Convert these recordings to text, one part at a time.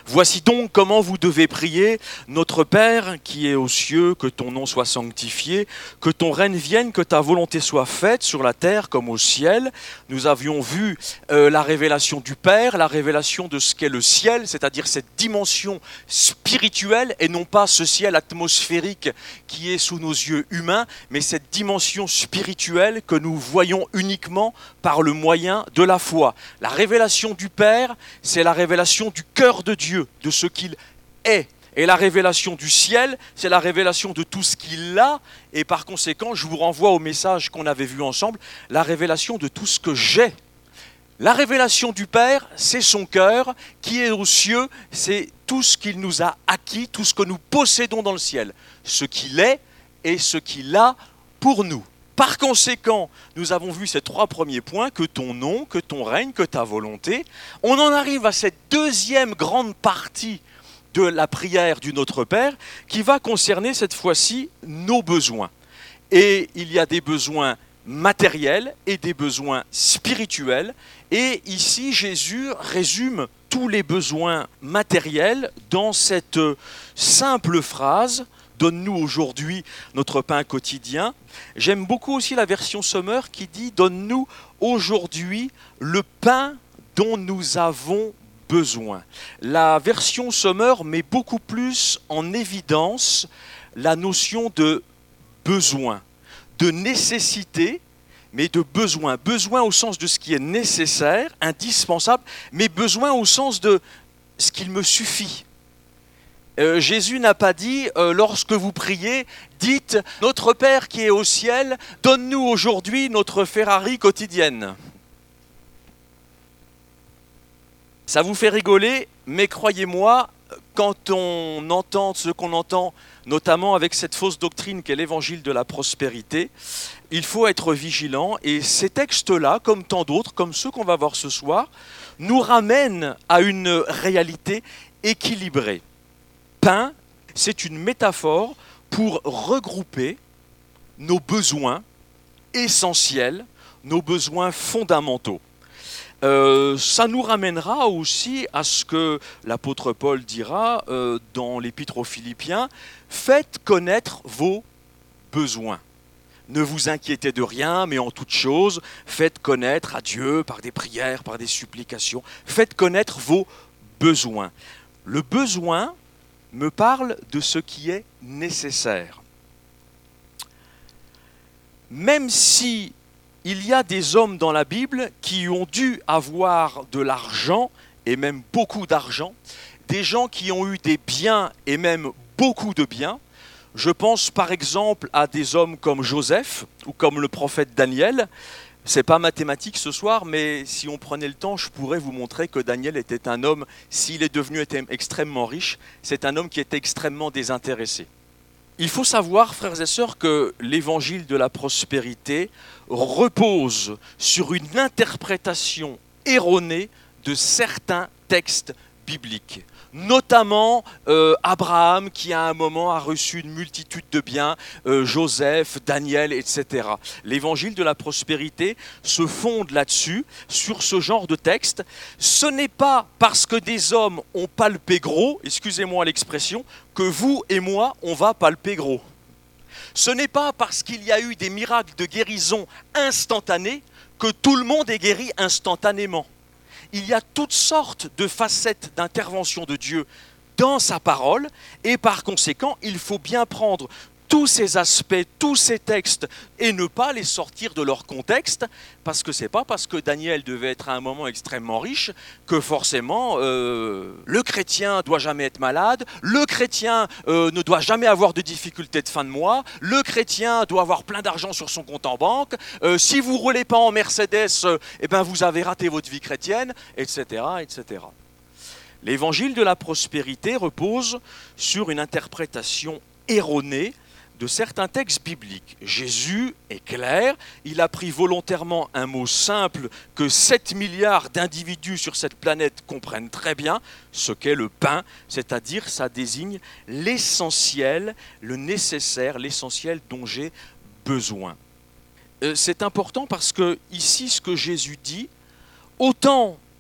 Voici donc comment vous devez prier. Notre Père qui est aux cieux, que ton nom soit sanctifié, que ton règne vienne, que ta volonté soit faite sur la terre comme au ciel. Nous avions vu la révélation du Père, la révélation de ce qu'est le ciel, c'est-à-dire cette dimension spirituelle et non pas ce ciel atmosphérique qui est sous nos yeux humains, mais cette dimension spirituelle que nous voyons uniquement par le moyen de la foi. La révélation du Père, c'est la révélation du cœur de Dieu, de ce qu'il est. Et la révélation du ciel, c'est la révélation de tout ce qu'il a. Et par conséquent, je vous renvoie au message qu'on avait vu ensemble, la révélation de tout ce que j'ai. La révélation du Père, c'est son cœur qui est aux cieux, c'est tout ce qu'il nous a acquis, tout ce que nous possédons dans le ciel, ce qu'il est et ce qu'il a pour nous. Par conséquent, nous avons vu ces 3 premiers points, que ton nom, que ton règne, que ta volonté. On en arrive à cette deuxième grande partie de la prière du Notre Père qui va concerner cette fois-ci nos besoins. Et il y a des besoins matériels et des besoins spirituels. Et ici, Jésus résume tous les besoins matériels dans cette simple phrase: donne-nous aujourd'hui notre pain quotidien. J'aime beaucoup aussi la version Sommer qui dit: donne-nous aujourd'hui le pain dont nous avons besoin. La version Sommer met beaucoup plus en évidence la notion de besoin, de nécessité, mais de besoin. Besoin au sens de ce qui est nécessaire, indispensable, mais besoin au sens de ce qu'il me suffit. Jésus n'a pas dit, lorsque vous priez, dites « Notre Père qui est au ciel, donne-nous aujourd'hui notre Ferrari quotidienne ». Ça vous fait rigoler, mais croyez-moi, quand on entend ce qu'on entend, notamment avec cette fausse doctrine qu'est l'évangile de la prospérité, il faut être vigilant. Et ces textes-là, comme tant d'autres, comme ceux qu'on va voir ce soir, nous ramènent à une réalité équilibrée. Pain, c'est une métaphore pour regrouper nos besoins essentiels, nos besoins fondamentaux. Ça nous ramènera aussi à ce que l'apôtre Paul dira dans l'épître aux Philippiens: faites connaître vos besoins. Ne vous inquiétez de rien, mais en toute chose, faites connaître à Dieu par des prières, par des supplications. Faites connaître vos besoins. Le besoin me parle de ce qui est nécessaire. Même si il y a des hommes dans la Bible qui ont dû avoir de l'argent, et même beaucoup d'argent, des gens qui ont eu des biens et même beaucoup de biens. Je pense par exemple à des hommes comme Joseph ou comme le prophète Daniel. C'est pas mathématique ce soir, mais si on prenait le temps, je pourrais vous montrer que Daniel était un homme, s'il est devenu extrêmement riche, c'est un homme qui était extrêmement désintéressé. Il faut savoir, frères et sœurs, que l'évangile de la prospérité repose sur une interprétation erronée de certains textes bibliques. Notamment Abraham qui à un moment a reçu une multitude de biens, Joseph, Daniel, etc. L'évangile de la prospérité se fonde là-dessus, sur ce genre de texte. Ce n'est pas parce que des hommes ont palpé gros, excusez-moi l'expression, que vous et moi on va palper gros. Ce n'est pas parce qu'il y a eu des miracles de guérison instantanés que tout le monde est guéri instantanément. Il y a toutes sortes de facettes d'intervention de Dieu dans sa parole et par conséquent, il faut bien prendre tous ces aspects, tous ces textes et ne pas les sortir de leur contexte, parce que ce n'est pas parce que Daniel devait être à un moment extrêmement riche que forcément le chrétien ne doit jamais être malade, le chrétien ne doit jamais avoir de difficultés de fin de mois, le chrétien doit avoir plein d'argent sur son compte en banque, si vous ne roulez pas en Mercedes, eh ben vous avez raté votre vie chrétienne, etc., etc. L'évangile de la prospérité repose sur une interprétation erronée de certains textes bibliques. Jésus est clair, il a pris volontairement un mot simple que 7 milliards d'individus sur cette planète comprennent très bien, ce qu'est le pain, c'est-à-dire ça désigne l'essentiel, le nécessaire, l'essentiel dont j'ai besoin. C'est important parce que ici, ce que Jésus dit, autant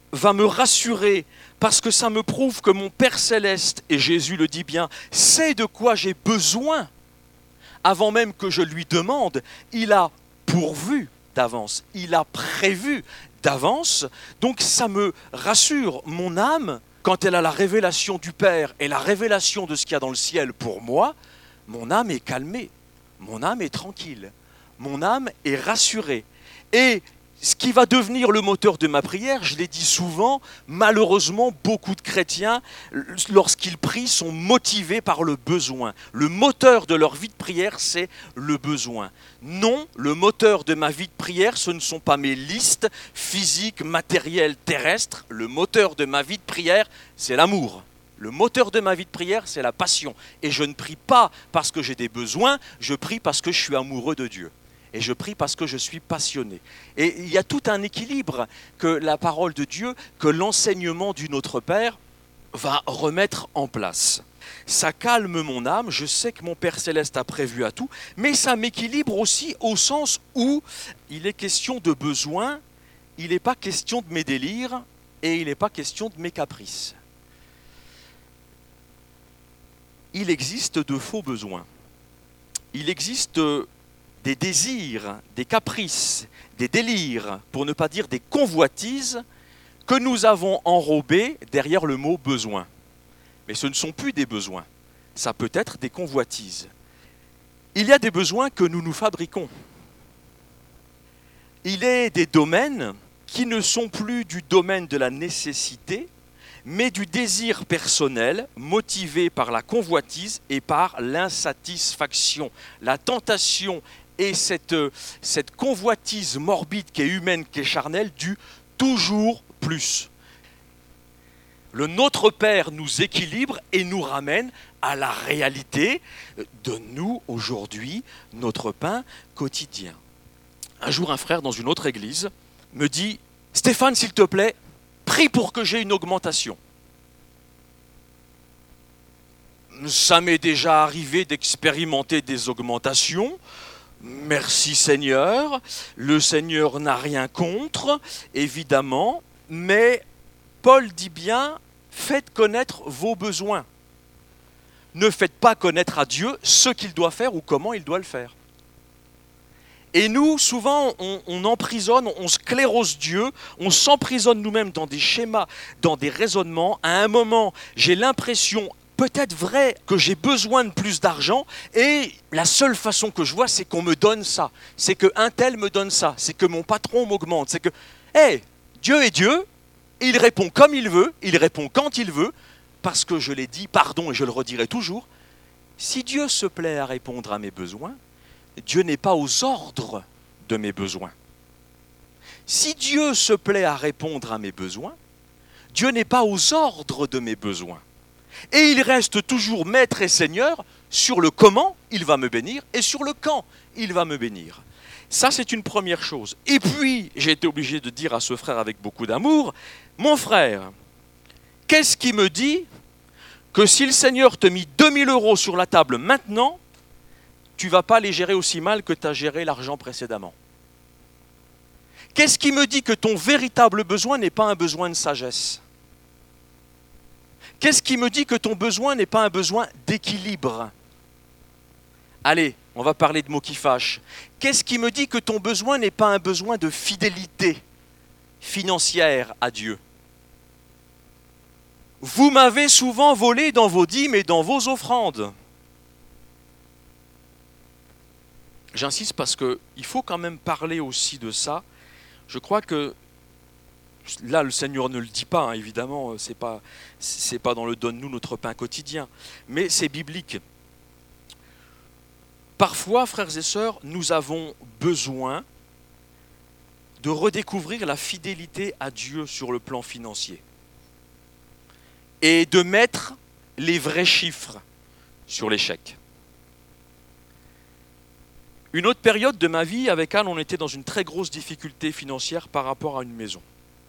va me rassurer parce que ça me prouve que mon Père Céleste, et Jésus le dit bien, sait de quoi j'ai besoin. Avant même que je lui demande, il a pourvu d'avance, il a prévu d'avance. Donc ça me rassure. Mon âme, quand elle a la révélation du Père et la révélation de ce qu'il y a dans le ciel pour moi, mon âme est calmée, mon âme est tranquille, mon âme est rassurée. Et ce qui va devenir le moteur de ma prière, je l'ai dit souvent, malheureusement, beaucoup de chrétiens, lorsqu'ils prient, sont motivés par le besoin. Le moteur de leur vie de prière, c'est le besoin. Non, le moteur de ma vie de prière, ce ne sont pas mes listes physiques, matérielles, terrestres. Le moteur de ma vie de prière, c'est l'amour. Le moteur de ma vie de prière, c'est la passion. Et je ne prie pas parce que j'ai des besoins, je prie parce que je suis amoureux de Dieu. Et je prie parce que je suis passionné. Et il y a tout un équilibre que la parole de Dieu, que l'enseignement du Notre Père va remettre en place. Ça calme mon âme, je sais que mon Père Céleste a prévu à tout, mais ça m'équilibre aussi au sens où il est question de besoin, il n'est pas question de mes délires et il n'est pas question de mes caprices. Il existe de faux besoins. Il existe des désirs, des caprices, des délires, pour ne pas dire des convoitises, que nous avons enrobés derrière le mot besoin. Mais ce ne sont plus des besoins, ça peut être des convoitises. Il y a des besoins que nous nous fabriquons. Il est des domaines qui ne sont plus du domaine de la nécessité, mais du désir personnel motivé par la convoitise et par l'insatisfaction. La tentation et cette convoitise morbide qui est humaine, qui est charnelle, du toujours plus. Le Notre Père nous équilibre et nous ramène à la réalité de nous, aujourd'hui, notre pain quotidien. Un jour, un frère dans une autre église me dit « Stéphane, s'il te plaît, prie pour que j'ai une augmentation. » Ça m'est déjà arrivé d'expérimenter des augmentations. Merci Seigneur, le Seigneur n'a rien contre, évidemment, mais Paul dit bien, faites connaître vos besoins. Ne faites pas connaître à Dieu ce qu'il doit faire ou comment il doit le faire. Et nous, souvent, on emprisonne, on sclérose Dieu, on s'emprisonne nous-mêmes dans des schémas, dans des raisonnements. À un moment, j'ai l'impression, peut-être vrai, que j'ai besoin de plus d'argent et la seule façon que je vois, c'est qu'on me donne ça. C'est qu'un tel me donne ça. C'est que mon patron m'augmente. C'est que, Dieu est Dieu, il répond comme il veut, il répond quand il veut, parce que je l'ai dit, pardon, et je le redirai toujours, si Dieu se plaît à répondre à mes besoins, Dieu n'est pas aux ordres de mes besoins. Si Dieu se plaît à répondre à mes besoins, Dieu n'est pas aux ordres de mes besoins. Et il reste toujours maître et seigneur sur le comment il va me bénir et sur le quand il va me bénir. Ça, c'est une première chose. Et puis, j'ai été obligé de dire à ce frère avec beaucoup d'amour, mon frère, qu'est-ce qui me dit que si le Seigneur te mit 2000 € sur la table maintenant, tu ne vas pas les gérer aussi mal que tu as géré l'argent précédemment? Qu'est-ce qui me dit que ton véritable besoin n'est pas un besoin de sagesse? Qu'est-ce qui me dit que ton besoin n'est pas un besoin d'équilibre? Allez, on va parler de mots qui fâchent. Qu'est-ce qui me dit que ton besoin n'est pas un besoin de fidélité financière à Dieu? Vous m'avez souvent volé dans vos dîmes et dans vos offrandes. J'insiste parce qu'il faut quand même parler aussi de ça. Je crois que là, le Seigneur ne le dit pas, hein, évidemment, c'est pas dans le donne-nous notre pain quotidien, mais c'est biblique. Parfois, frères et sœurs, nous avons besoin de redécouvrir la fidélité à Dieu sur le plan financier et de mettre les vrais chiffres sur les chèques. Une autre période de ma vie, avec Anne, on était dans une très grosse difficulté financière par rapport à une maison.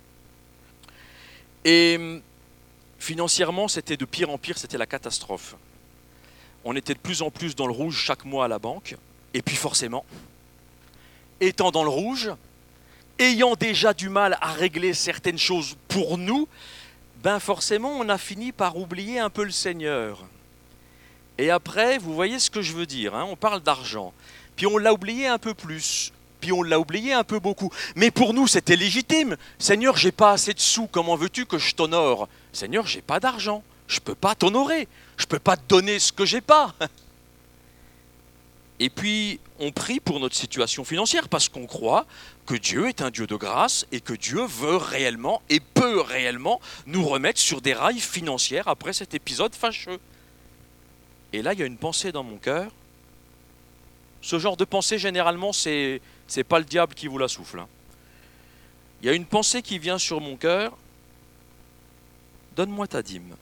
Et financièrement, c'était de pire en pire, c'était la catastrophe. On était de plus en plus dans le rouge chaque mois à la banque. Et puis forcément, étant dans le rouge, ayant déjà du mal à régler certaines choses pour nous, ben forcément on a fini par oublier un peu le Seigneur. Et après, vous voyez ce que je veux dire, hein, on parle d'argent, puis on l'a oublié un peu plus, puis on l'a oublié un peu beaucoup. Mais pour nous, c'était légitime. Seigneur, j'ai pas assez de sous, comment veux-tu que je t'honore? Seigneur, j'ai pas d'argent, je peux pas t'honorer, je peux pas te donner ce que j'ai pas. Et puis, on prie pour notre situation financière parce qu'on croit que Dieu est un Dieu de grâce et que Dieu veut réellement et peut réellement nous remettre sur des rails financiers après cet épisode fâcheux. Et là, il y a une pensée dans mon cœur. Ce genre de pensée, généralement, c'est pas le diable qui vous la souffle, hein. Il y a une pensée qui vient sur mon cœur. Donne-moi ta dîme.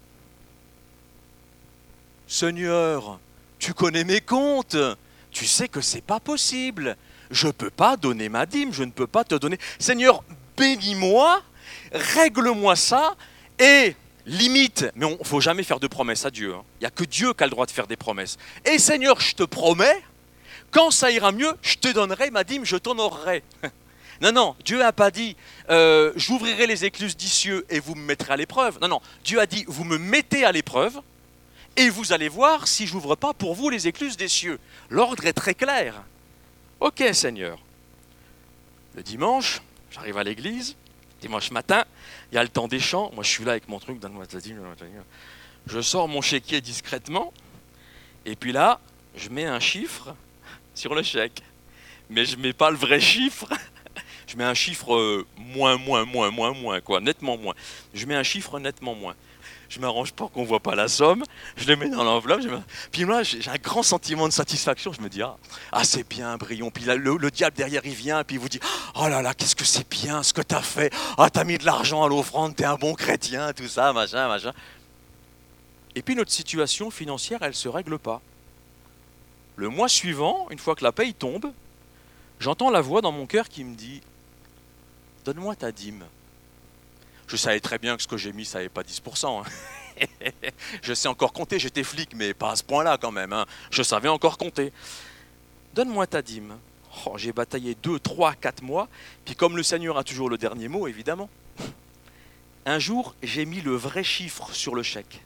Seigneur, tu connais mes comptes. Tu sais que c'est pas possible. Je ne peux pas donner ma dîme, je ne peux pas te donner. Seigneur, bénis-moi, règle-moi ça, et limite, mais il ne faut jamais faire de promesses à Dieu. Il n'y a que Dieu qui a le droit de faire des promesses. Et Seigneur, je te promets, quand ça ira mieux, je te donnerai ma dîme, je t'honorerai. Non, non, Dieu n'a pas dit j'ouvrirai les écluses des cieux et vous me mettrez à l'épreuve. Non, non, Dieu a dit vous me mettez à l'épreuve. Et vous allez voir si je n'ouvre pas pour vous les écluses des cieux. L'ordre est très clair. Ok, Seigneur. Le dimanche, j'arrive à l'église. Dimanche matin, il y a le temps des chants. Moi, je suis là avec mon truc. Donne-moi ta dîme. Je sors mon chéquier discrètement. Et puis là, je mets un chiffre sur le chèque. Mais je ne mets pas le vrai chiffre. Je mets un chiffre moins, quoi, nettement moins. Je mets un chiffre nettement moins. Je m'arrange pour qu'on ne voit pas la somme, je le mets dans l'enveloppe, puis là j'ai un grand sentiment de satisfaction, je me dis ah c'est bien Brion, puis là, le diable derrière il vient, puis il vous dit oh là là qu'est-ce que c'est bien ce que tu as fait, ah t'as mis de l'argent à l'offrande, t'es un bon chrétien, tout ça, machin. Et puis notre situation financière elle ne se règle pas. Le mois suivant, une fois que la paye tombe, j'entends la voix dans mon cœur qui me dit donne-moi ta dîme. Je savais très bien que ce que j'ai mis, ça n'avait pas 10%. Hein. Je sais encore compter, j'étais flic, mais pas à ce point-là quand même. Hein. Je savais encore compter. Donne-moi ta dîme. Oh, j'ai bataillé 2, 3, 4 mois. Puis comme le Seigneur a toujours le dernier mot, évidemment. Un jour, j'ai mis le vrai chiffre sur le chèque.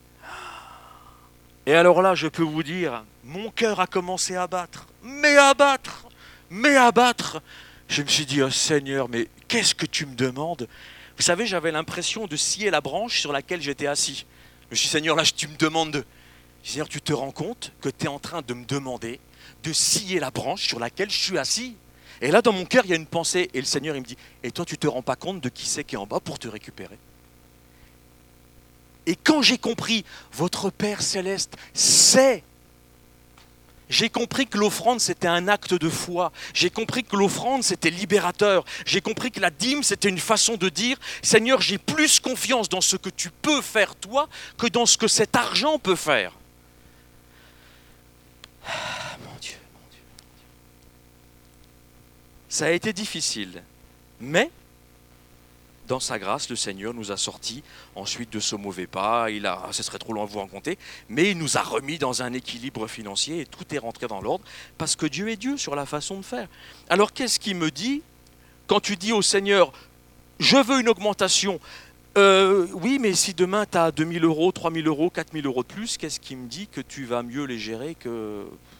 Et alors là, je peux vous dire, mon cœur a commencé à battre. Mais à battre. Je me suis dit, oh Seigneur, mais qu'est-ce que tu me demandes ? Vous savez, j'avais l'impression de scier la branche sur laquelle j'étais assis. Je me suis dit, Seigneur, là, tu me demandes de... Seigneur, tu te rends compte que tu es en train de me demander de scier la branche sur laquelle je suis assis. Et là, dans mon cœur, il y a une pensée. Et le Seigneur, il me dit, et toi, tu ne te rends pas compte de qui c'est qui est en bas pour te récupérer. Et quand j'ai compris, votre Père Céleste sait. J'ai compris que l'offrande, c'était un acte de foi. J'ai compris que l'offrande, c'était libérateur. J'ai compris que la dîme, c'était une façon de dire « Seigneur, j'ai plus confiance dans ce que tu peux faire, toi, que dans ce que cet argent peut faire. » Mon Dieu. Ça a été difficile, mais dans sa grâce, le Seigneur nous a sortis ensuite de ce mauvais pas. Ce serait trop long à vous raconter, mais il nous a remis dans un équilibre financier et tout est rentré dans l'ordre parce que Dieu est Dieu sur la façon de faire. Alors qu'est-ce qu'il me dit quand tu dis au Seigneur, je veux une augmentation, oui, mais si demain tu as 2 000 euros, 3 000 euros, 4 000 euros de plus, qu'est-ce qui me dit que tu vas mieux les gérer que...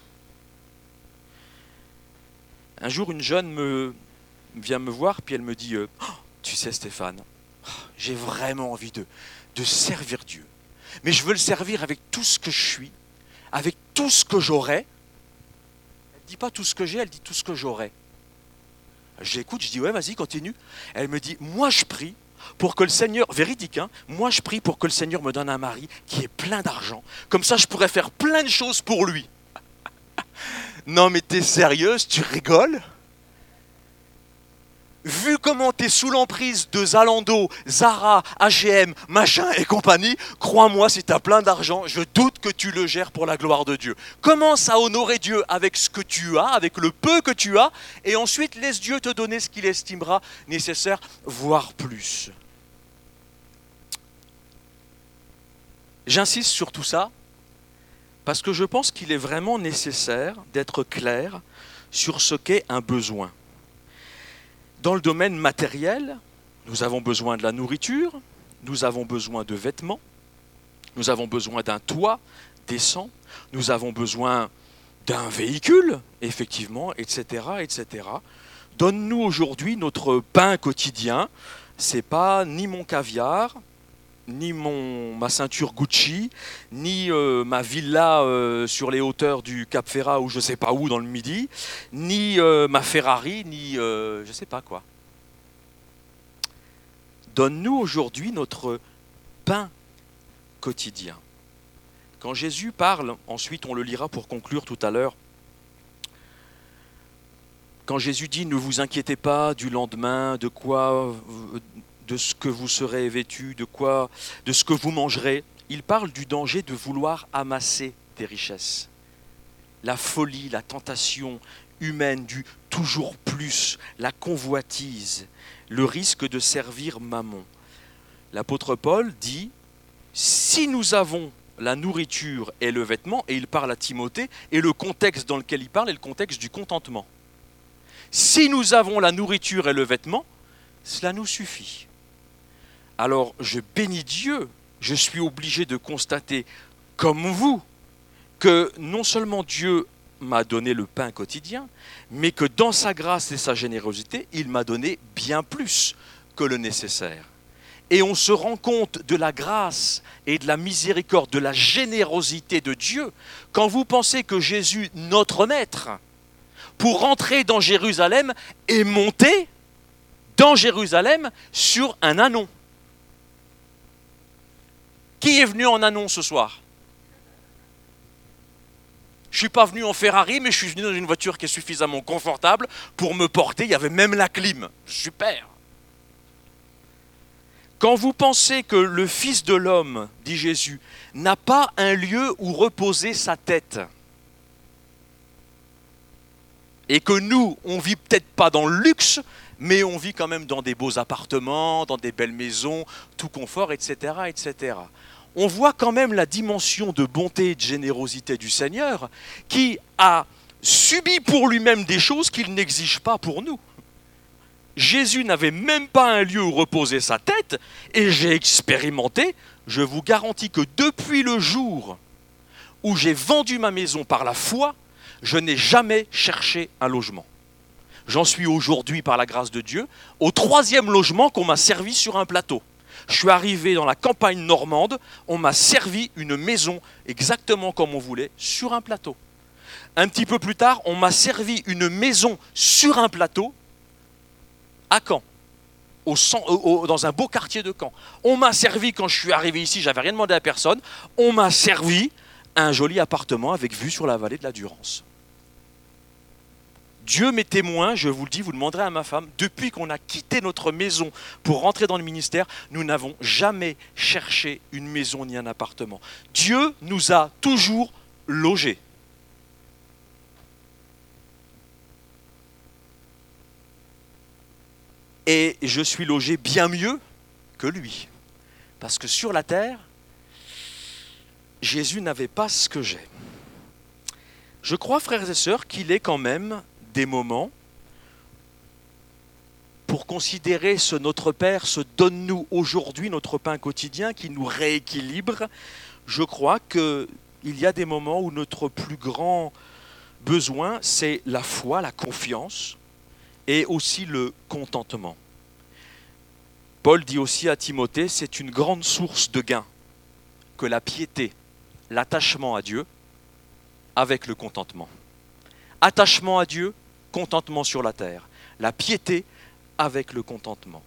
Un jour, une jeune vient me voir, puis elle me dit tu sais Stéphane, j'ai vraiment envie de servir Dieu. Mais je veux le servir avec tout ce que je suis, avec tout ce que j'aurai. Elle ne dit pas tout ce que j'ai, elle dit tout ce que j'aurai. J'écoute, je dis ouais, vas-y, continue. Elle me dit, moi je prie pour que le Seigneur, véridique, hein, moi je prie pour que le Seigneur me donne un mari qui ait plein d'argent. Comme ça, je pourrais faire plein de choses pour lui. Non mais t'es sérieuse, tu rigoles ? Vu comment tu es sous l'emprise de Zalando, Zara, H&M, machin et compagnie, crois-moi, si tu as plein d'argent, je doute que tu le gères pour la gloire de Dieu. Commence à honorer Dieu avec ce que tu as, avec le peu que tu as, et ensuite laisse Dieu te donner ce qu'il estimera nécessaire, voire plus. J'insiste sur tout ça, parce que je pense qu'il est vraiment nécessaire d'être clair sur ce qu'est un besoin. Dans le domaine matériel, nous avons besoin de la nourriture, nous avons besoin de vêtements, nous avons besoin d'un toit décent, nous avons besoin d'un véhicule, effectivement, etc., etc. Donne-nous aujourd'hui notre pain quotidien. C'est pas ni mon caviar, ni ma ceinture Gucci, ni ma villa sur les hauteurs du Cap Ferrat ou je sais pas où dans le Midi, ni ma Ferrari, ni je sais pas quoi. Donne-nous aujourd'hui notre pain quotidien. Quand Jésus parle, ensuite on le lira pour conclure tout à l'heure, quand Jésus dit « Ne vous inquiétez pas du lendemain, de ce que vous serez vêtus, de ce que vous mangerez », il parle du danger de vouloir amasser des richesses. La folie, la tentation humaine du toujours plus, la convoitise, le risque de servir Mammon. L'apôtre Paul dit « Si nous avons la nourriture et le vêtement », et il parle à Timothée, et le contexte dans lequel il parle est le contexte du contentement. Si nous avons la nourriture et le vêtement, cela nous suffit. Alors je bénis Dieu, je suis obligé de constater, comme vous, que non seulement Dieu m'a donné le pain quotidien, mais que dans sa grâce et sa générosité, il m'a donné bien plus que le nécessaire. Et on se rend compte de la grâce et de la miséricorde, de la générosité de Dieu, quand vous pensez que Jésus, notre Maître, pour rentrer dans Jérusalem, est monté dans Jérusalem sur un ânon. Qui est venu en ânon ce soir ? Je ne suis pas venu en Ferrari, mais je suis venu dans une voiture qui est suffisamment confortable pour me porter. Il y avait même la clim. Super. Quand vous pensez que le Fils de l'homme, dit Jésus, n'a pas un lieu où reposer sa tête, et que nous, on ne vit peut-être pas dans le luxe, mais on vit quand même dans des beaux appartements, dans des belles maisons, tout confort, etc., etc. On voit quand même la dimension de bonté et de générosité du Seigneur qui a subi pour lui-même des choses qu'il n'exige pas pour nous. Jésus n'avait même pas un lieu où reposer sa tête et j'ai expérimenté, je vous garantis que depuis le jour où j'ai vendu ma maison par la foi, je n'ai jamais cherché un logement. J'en suis aujourd'hui, par la grâce de Dieu, au 3e logement qu'on m'a servi sur un plateau. Je suis arrivé dans la campagne normande, on m'a servi une maison exactement comme on voulait, sur un plateau. Un petit peu plus tard, on m'a servi une maison sur un plateau, à Caen, dans un beau quartier de Caen. On m'a servi, quand je suis arrivé ici, j'avais rien demandé à personne, on m'a servi un joli appartement avec vue sur la vallée de la Durance. Dieu m'est témoin, je vous le dis, vous demanderez à ma femme, depuis qu'on a quitté notre maison pour rentrer dans le ministère, nous n'avons jamais cherché une maison ni un appartement. Dieu nous a toujours logés. Et je suis logé bien mieux que lui. Parce que sur la terre, Jésus n'avait pas ce que j'ai. Je crois, frères et sœurs, qu'il est quand même des moments pour considérer ce Notre Père, ce donne-nous aujourd'hui notre pain quotidien qui nous rééquilibre. Je crois qu'il y a des moments où notre plus grand besoin, c'est la foi, la confiance et aussi le contentement. Paul dit aussi à Timothée, c'est une grande source de gain que la piété, l'attachement à Dieu avec le contentement. Attachement à Dieu, contentement sur la terre. La piété avec le contentement.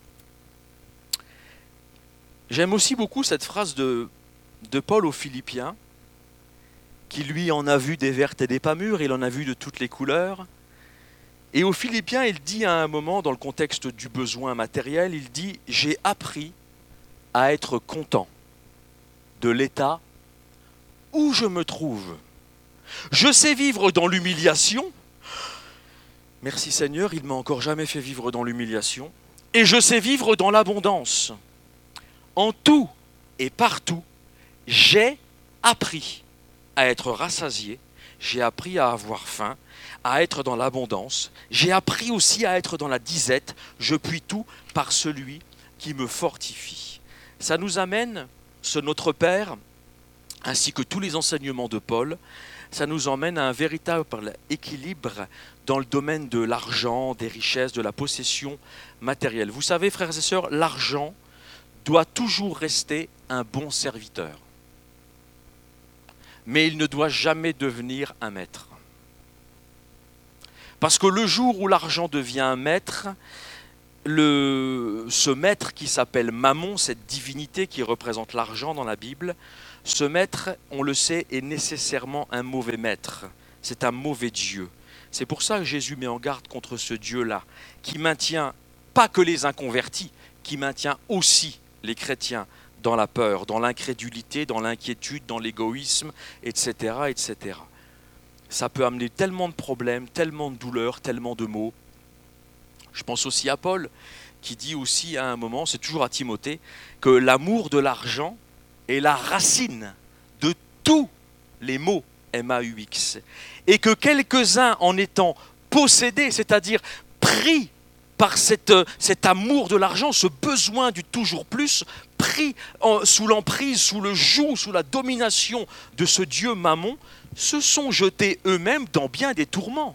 J'aime aussi beaucoup cette phrase de Paul aux Philippiens, qui lui en a vu des vertes et des pas mûres, il en a vu de toutes les couleurs. Et aux Philippiens, il dit à un moment, dans le contexte du besoin matériel, il dit « J'ai appris à être content de l'état où je me trouve. Je sais vivre dans l'humiliation. Merci Seigneur, il ne m'a encore jamais fait vivre dans l'humiliation. Et je sais vivre dans l'abondance. En tout et partout, j'ai appris à être rassasié j'ai appris à avoir faim, à être dans l'abondance. J'ai appris aussi à être dans la disette. Je puis tout par celui qui me fortifie. Ça nous amène, ce Notre Père, ainsi que tous les enseignements de Paul, ça nous emmène à un véritable équilibre dans le domaine de l'argent, des richesses, de la possession matérielle. Vous savez, frères et sœurs, l'argent doit toujours rester un bon serviteur. Mais il ne doit jamais devenir un maître. Parce que le jour où l'argent devient un maître, ce maître qui s'appelle Mammon, cette divinité qui représente l'argent dans la Bible, ce maître, on le sait, est nécessairement un mauvais maître. C'est un mauvais Dieu. C'est pour ça que Jésus met en garde contre ce Dieu-là, qui maintient pas que les inconvertis, qui maintient aussi les chrétiens dans la peur, dans l'incrédulité, dans l'inquiétude, dans l'égoïsme, etc., etc. Ça peut amener tellement de problèmes, tellement de douleurs, tellement de maux. Je pense aussi à Paul, qui dit aussi à un moment, c'est toujours à Timothée, que l'amour de l'argent est la racine de tous les maux M-A-U-X. Et que quelques-uns, en étant possédés, c'est-à-dire pris par cet amour de l'argent, ce besoin du toujours plus, pris sous l'emprise, sous le joug, sous la domination de ce Dieu Mammon, se sont jetés eux-mêmes dans bien des tourments.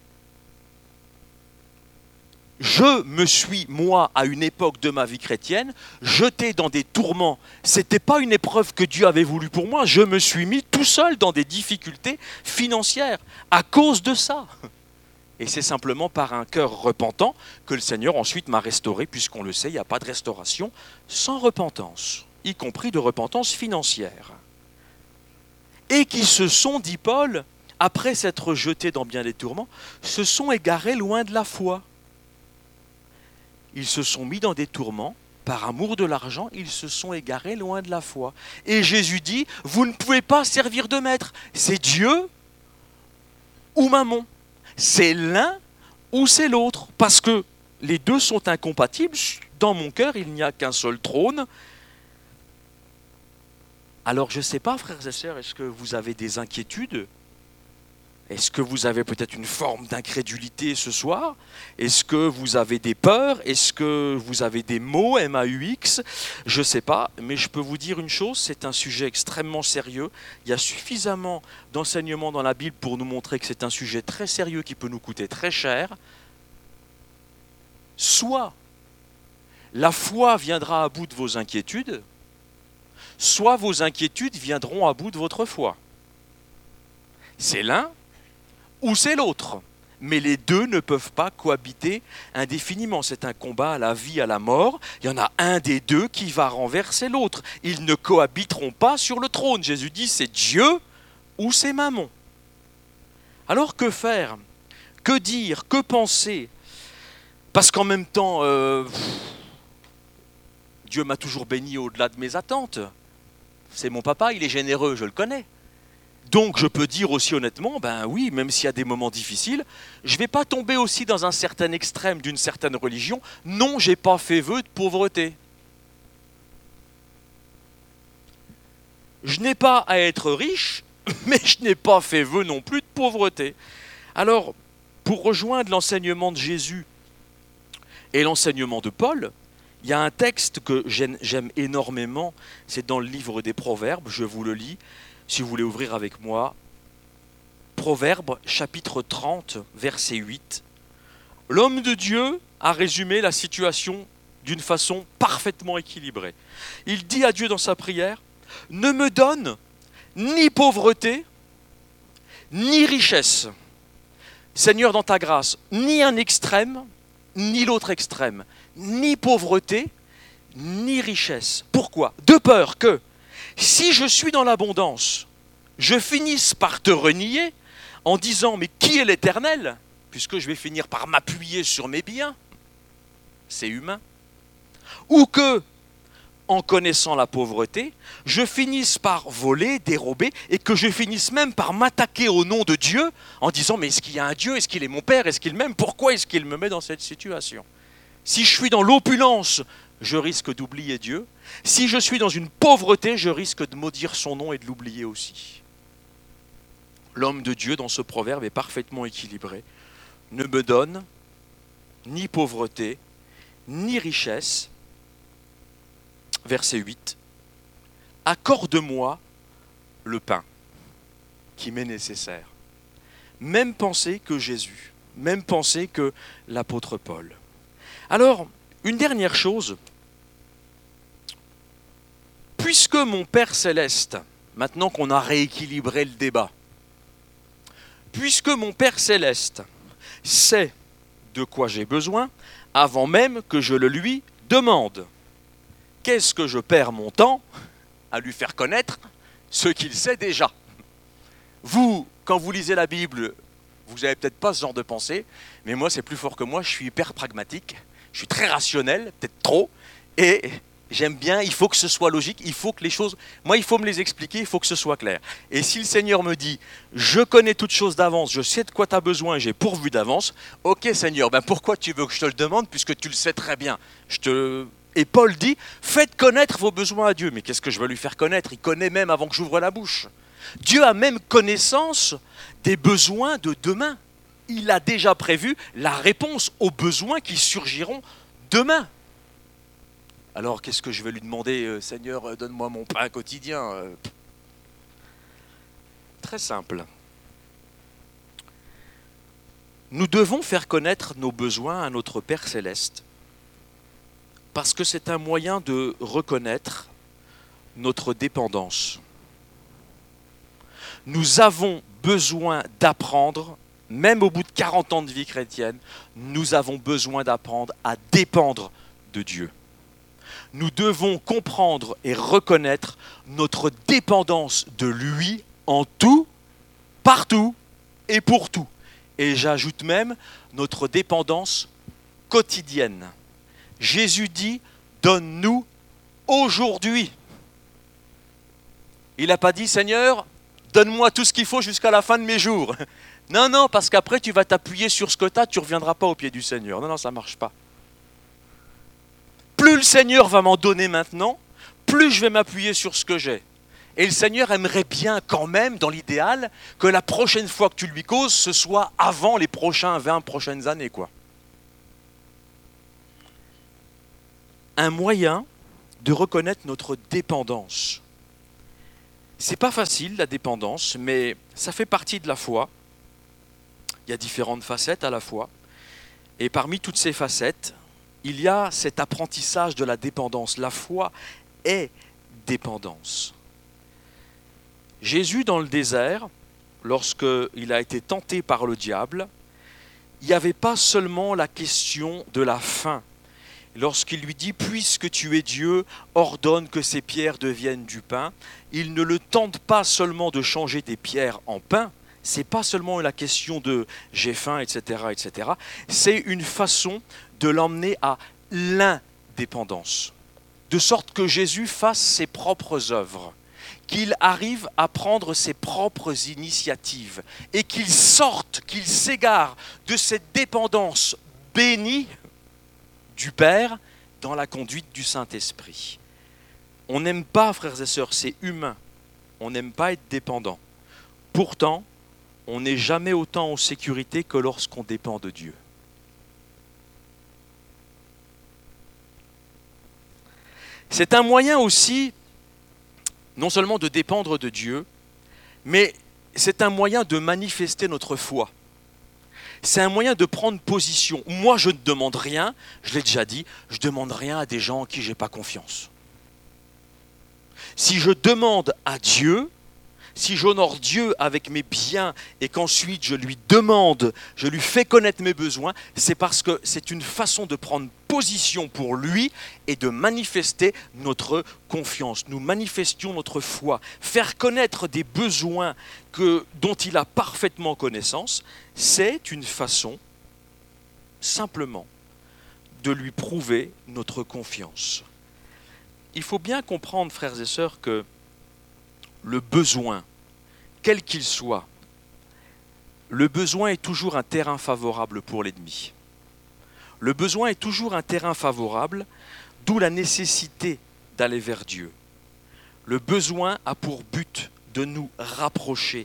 Je me suis, moi, à une époque de ma vie chrétienne, jeté dans des tourments. Ce n'était pas une épreuve que Dieu avait voulu pour moi. Je me suis mis tout seul dans des difficultés financières à cause de ça. Et c'est simplement par un cœur repentant que le Seigneur ensuite m'a restauré, puisqu'on le sait, il n'y a pas de restauration sans repentance, y compris de repentance financière. Et qui se sont, dit Paul, après s'être jetés dans bien des tourments, se sont égarés loin de la foi. Ils se sont mis dans des tourments, par amour de l'argent, ils se sont égarés loin de la foi. Et Jésus dit, vous ne pouvez pas servir de maître, c'est Dieu ou Mammon. C'est l'un ou c'est l'autre, parce que les deux sont incompatibles. Dans mon cœur, il n'y a qu'un seul trône. Alors je ne sais pas, frères et sœurs, est-ce que vous avez des inquiétudes ? Est-ce que vous avez peut-être une forme d'incrédulité ce soir ? Est-ce que vous avez des peurs ? Est-ce que vous avez des maux, M-A-U-X ? Je ne sais pas, mais je peux vous dire une chose, c'est un sujet extrêmement sérieux. Il y a suffisamment d'enseignements dans la Bible pour nous montrer que c'est un sujet très sérieux qui peut nous coûter très cher. Soit la foi viendra à bout de vos inquiétudes, soit vos inquiétudes viendront à bout de votre foi. C'est l'un ou c'est l'autre. Mais les deux ne peuvent pas cohabiter indéfiniment. C'est un combat à la vie, à la mort. Il y en a un des deux qui va renverser l'autre. Ils ne cohabiteront pas sur le trône. Jésus dit, c'est Dieu ou c'est Mammon. Alors que faire ? Que dire ? Que penser ? Parce qu'en même temps, Dieu m'a toujours béni au-delà de mes attentes. C'est mon papa, il est généreux, je le connais. Donc je peux dire aussi honnêtement, ben oui, même s'il y a des moments difficiles, je ne vais pas tomber aussi dans un certain extrême d'une certaine religion. Non, je n'ai pas fait vœu de pauvreté. Je n'ai pas à être riche, mais je n'ai pas fait vœu non plus de pauvreté. Alors, pour rejoindre l'enseignement de Jésus et l'enseignement de Paul, il y a un texte que j'aime énormément, c'est dans le livre des Proverbes, je vous le lis. Si vous voulez ouvrir avec moi, Proverbes, chapitre 30, verset 8. L'homme de Dieu a résumé la situation d'une façon parfaitement équilibrée. Il dit à Dieu dans sa prière, « Ne me donne ni pauvreté, ni richesse. Seigneur, dans ta grâce, ni un extrême, ni l'autre extrême, ni pauvreté, ni richesse. » Pourquoi ? De peur que, si je suis dans l'abondance, je finisse par te renier en disant « Mais qui est l'Éternel ?» puisque je vais finir par m'appuyer sur mes biens. C'est humain. Ou que, en connaissant la pauvreté, je finisse par voler, dérober, et que je finisse même par m'attaquer au nom de Dieu en disant « Mais est-ce qu'il y a un Dieu ? Est-ce qu'il est mon Père ? Est-ce qu'il m'aime ? Pourquoi est-ce qu'il me met dans cette situation ?» Si je suis dans l'opulence, je risque d'oublier Dieu. Si je suis dans une pauvreté, je risque de maudire son nom et de l'oublier aussi. l'homme de Dieu dans ce proverbe est parfaitement équilibré. Ne me donne ni pauvreté, ni richesse. Verset 8. Accorde-moi le pain qui m'est nécessaire. Même pensée que Jésus, même pensée que l'apôtre Paul. Alors, une dernière chose. Puisque mon Père céleste, maintenant qu'on a rééquilibré le débat, puisque mon Père céleste sait de quoi j'ai besoin, avant même que je le lui demande, qu'est-ce que je perds mon temps à lui faire connaître ce qu'il sait déjà? Vous, quand vous lisez la Bible, vous n'avez peut-être pas ce genre de pensée, mais moi, c'est plus fort que moi, je suis hyper pragmatique, je suis très rationnel, peut-être trop, et j'aime bien, il faut que ce soit logique, il faut que les choses, moi, il faut me les expliquer, il faut que ce soit clair. Et si le Seigneur me dit, je connais toutes choses d'avance, je sais de quoi tu as besoin, j'ai pourvu d'avance, ok Seigneur, ben pourquoi tu veux que je te le demande, puisque tu le sais très bien. Et Paul dit, faites connaître vos besoins à Dieu. Mais qu'est-ce que je veux lui faire connaître? Il connaît même avant que j'ouvre la bouche. Dieu a même connaissance des besoins de demain. Il a déjà prévu la réponse aux besoins qui surgiront demain. Alors qu'est-ce que je vais lui demander? Seigneur, donne-moi mon pain quotidien. Très simple. Nous devons faire connaître nos besoins à notre Père céleste, parce que c'est un moyen de reconnaître notre dépendance. Nous avons besoin d'apprendre, même au bout de 40 ans de vie chrétienne, nous avons besoin d'apprendre à dépendre de Dieu. Nous devons comprendre et reconnaître notre dépendance de lui en tout, partout et pour tout. Et j'ajoute même notre dépendance quotidienne. Jésus dit, donne-nous aujourd'hui. Il n'a pas dit, Seigneur, donne-moi tout ce qu'il faut jusqu'à la fin de mes jours. Non, non, parce qu'après tu vas t'appuyer sur ce que tu as, tu ne reviendras pas au pied du Seigneur. Non, non, ça ne marche pas. Plus le Seigneur va m'en donner maintenant, plus je vais m'appuyer sur ce que j'ai. Et le Seigneur aimerait bien quand même, dans l'idéal, que la prochaine fois que tu lui causes, ce soit avant les prochaines 20 prochaines années, quoi. Un moyen de reconnaître notre dépendance. C'est pas facile, la dépendance, mais ça fait partie de la foi. Il y a différentes facettes à la foi. Et parmi toutes ces facettes, il y a cet apprentissage de la dépendance. La foi est dépendance. Jésus, dans le désert, lorsqu'il a été tenté par le diable, il n'y avait pas seulement la question de la faim. Lorsqu'il lui dit « Puisque tu es Dieu, ordonne que ces pierres deviennent du pain », il ne le tente pas seulement de changer des pierres en pain, ce n'est pas seulement la question de « j'ai faim », etc., etc. C'est une façon de l'emmener à l'indépendance, de sorte que Jésus fasse ses propres œuvres, qu'il arrive à prendre ses propres initiatives et qu'il sorte, qu'il s'égare de cette dépendance bénie du Père dans la conduite du Saint-Esprit. On n'aime pas, frères et sœurs, c'est humain. On n'aime pas être dépendant. Pourtant, on n'est jamais autant en sécurité que lorsqu'on dépend de Dieu. C'est un moyen aussi, non seulement de dépendre de Dieu, mais c'est un moyen de manifester notre foi. C'est un moyen de prendre position. Moi, je ne demande rien, je l'ai déjà dit, je ne demande rien à des gens en qui je n'ai pas confiance. Si je demande à Dieu, si j'honore Dieu avec mes biens et qu'ensuite je lui demande, je lui fais connaître mes besoins, c'est parce que c'est une façon de prendre position pour lui et de manifester notre confiance. Nous manifestions notre foi. Faire connaître des besoins dont il a parfaitement connaissance, c'est une façon simplement de lui prouver notre confiance. Il faut bien comprendre, frères et sœurs, que le besoin, quel qu'il soit, le besoin est toujours un terrain favorable pour l'ennemi. Le besoin est toujours un terrain favorable, d'où la nécessité d'aller vers Dieu. Le besoin a pour but de nous rapprocher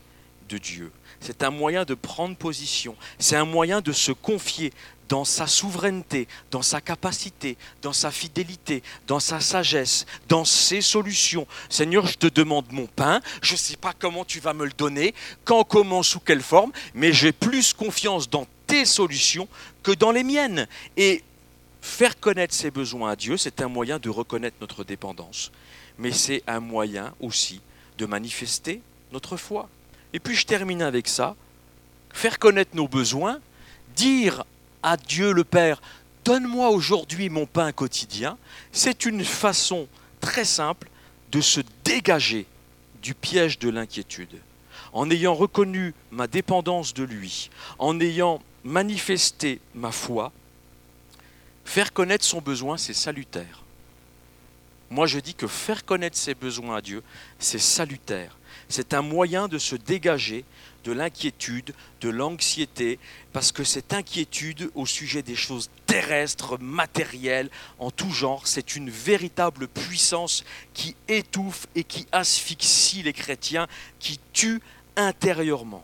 de Dieu. C'est un moyen de prendre position. C'est un moyen de se confier dans sa souveraineté, dans sa capacité, dans sa fidélité, dans sa sagesse, dans ses solutions. Seigneur, je te demande mon pain, je ne sais pas comment tu vas me le donner, quand, comment, sous quelle forme, mais j'ai plus confiance dans tes solutions que dans les miennes. Et faire connaître ses besoins à Dieu, c'est un moyen de reconnaître notre dépendance. Mais c'est un moyen aussi de manifester notre foi. Et puis je termine avec ça. Faire connaître nos besoins, dire à Dieu le Père, donne-moi aujourd'hui mon pain quotidien, c'est une façon très simple de se dégager du piège de l'inquiétude. En ayant reconnu ma dépendance de lui, en ayant manifesté ma foi, faire connaître son besoin, c'est salutaire. Moi, je dis que faire connaître ses besoins à Dieu, c'est salutaire. C'est un moyen de se dégager de l'inquiétude, de l'anxiété, parce que cette inquiétude au sujet des choses terrestres, matérielles, en tout genre, c'est une véritable puissance qui étouffe et qui asphyxie les chrétiens, qui tue intérieurement.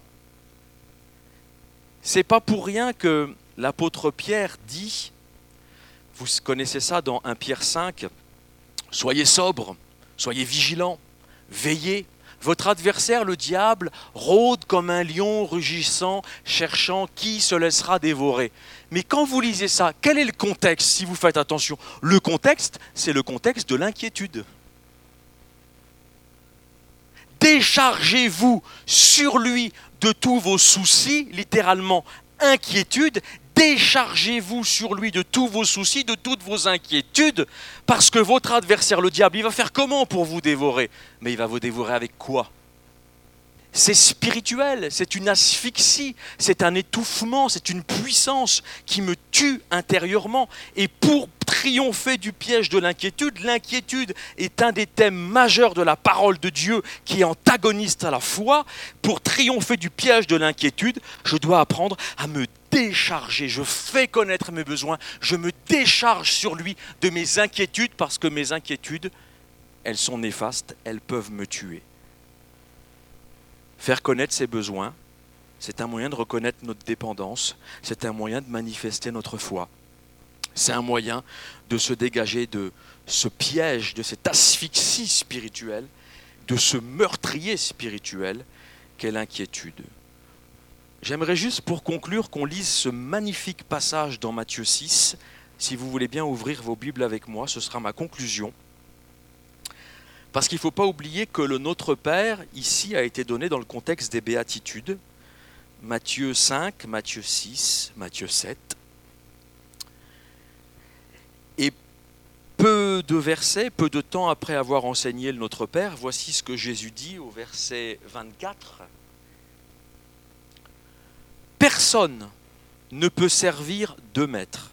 C'est pas pour rien que l'apôtre Pierre dit, vous connaissez ça dans 1 Pierre 5, soyez sobres, soyez vigilants, veillez. Votre adversaire, le diable, rôde comme un lion rugissant, cherchant qui se laissera dévorer. Mais quand vous lisez ça, quel est le contexte, si vous faites attention? Le contexte, c'est le contexte de l'inquiétude. Déchargez-vous sur lui de tous vos soucis, littéralement inquiétude. Déchargez-vous sur lui de tous vos soucis, de toutes vos inquiétudes, parce que votre adversaire, le diable, il va faire comment pour vous dévorer? Mais il va vous dévorer avec quoi? C'est spirituel, c'est une asphyxie, c'est un étouffement, c'est une puissance qui me tue intérieurement. Et pour triompher du piège de l'inquiétude, l'inquiétude est un des thèmes majeurs de la parole de Dieu qui est antagoniste à la foi. Pour triompher du piège de l'inquiétude, je dois apprendre à me décharger. Je fais connaître mes besoins, je me décharge sur lui de mes inquiétudes parce que mes inquiétudes, elles sont néfastes, elles peuvent me tuer. Faire connaître ses besoins, c'est un moyen de reconnaître notre dépendance, c'est un moyen de manifester notre foi. C'est un moyen de se dégager de ce piège, de cette asphyxie spirituelle, de ce meurtrier spirituel qu'est l'inquiétude. J'aimerais juste pour conclure qu'on lise ce magnifique passage dans Matthieu 6. Si vous voulez bien ouvrir vos Bibles avec moi, ce sera ma conclusion. Parce qu'il ne faut pas oublier que le Notre Père, ici, a été donné dans le contexte des béatitudes. Matthieu 5, Matthieu 6, Matthieu 7. Et peu de versets, peu de temps après avoir enseigné le Notre Père, voici ce que Jésus dit au verset 24. Personne ne peut servir deux maîtres,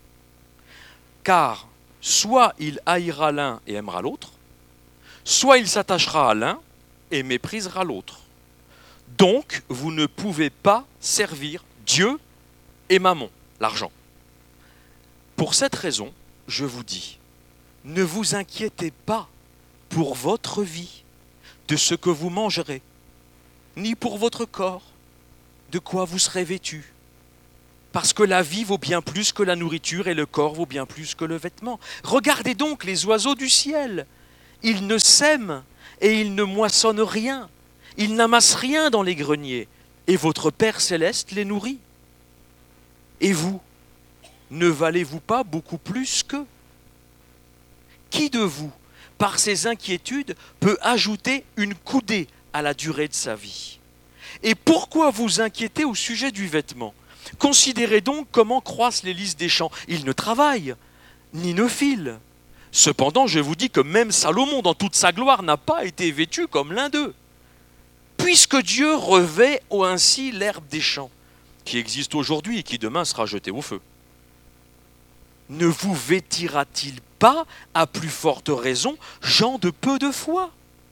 car soit il haïra l'un et aimera l'autre, soit il s'attachera à l'un et méprisera l'autre. Donc, vous ne pouvez pas servir Dieu et Mammon, l'argent. Pour cette raison, je vous dis, ne vous inquiétez pas pour votre vie, de ce que vous mangerez, ni pour votre corps, de quoi vous serez vêtus. Parce que la vie vaut bien plus que la nourriture et le corps vaut bien plus que le vêtement. Regardez donc les oiseaux du ciel. Ils ne sèment et ils ne moissonnent rien. Ils n'amassent rien dans les greniers. Et votre Père céleste les nourrit. Et vous, ne valez-vous pas beaucoup plus qu'eux? Qui de vous, par ses inquiétudes, peut ajouter une coudée à la durée de sa vie? Et pourquoi vous inquiétez au sujet du vêtement? Considérez donc comment croissent les lys des champs. Ils ne travaillent, ni ne filent. Cependant, je vous dis que même Salomon, dans toute sa gloire, n'a pas été vêtu comme l'un d'eux. Puisque Dieu revêt ainsi l'herbe des champs, qui existe aujourd'hui et qui demain sera jetée au feu, ne vous vêtira-t-il pas, à plus forte raison, gens de peu de foi?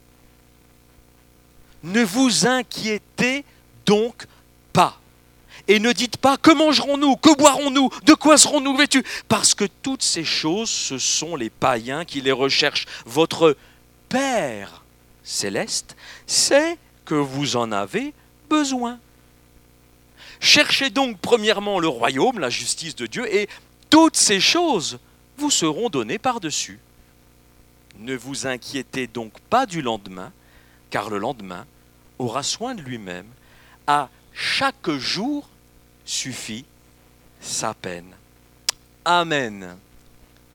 Ne vous inquiétez donc pas. Et ne dites pas, que mangerons-nous, que boirons-nous, de quoi serons-nous vêtus? Parce que toutes ces choses, ce sont les païens qui les recherchent. Votre Père céleste sait que vous en avez besoin. Cherchez donc premièrement le royaume, la justice de Dieu, et toutes ces choses vous seront données par-dessus. Ne vous inquiétez donc pas du lendemain, car le lendemain aura soin de lui-même. À chaque jour suffit sa peine. Amen.